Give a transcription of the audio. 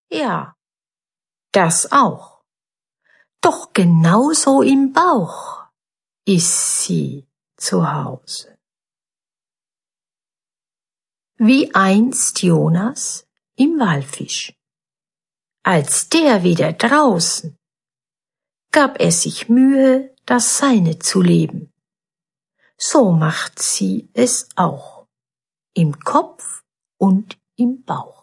Ja, das auch. Doch genauso im Bauch ist sie zu Hause. Wie einst Jonas im Walfisch. Als der wieder draußen, gab er sich Mühe, das Seine zu leben. So macht sie es auch, im Kopf und im Bauch.